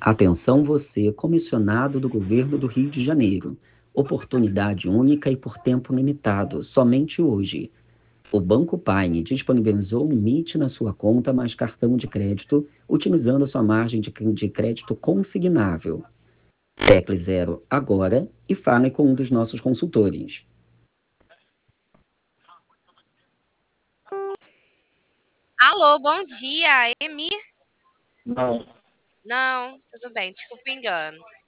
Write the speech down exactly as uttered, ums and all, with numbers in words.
Atenção você, comissionado do governo do Rio de Janeiro. Oportunidade única e por tempo limitado, somente hoje. O Banco Paine disponibilizou um limite na sua conta mais cartão de crédito, utilizando sua margem de cre- de crédito consignável. Tecle Zero agora e fale com um dos nossos consultores. Alô, bom dia, Emi? Não, Não, tudo bem, desculpa o engano.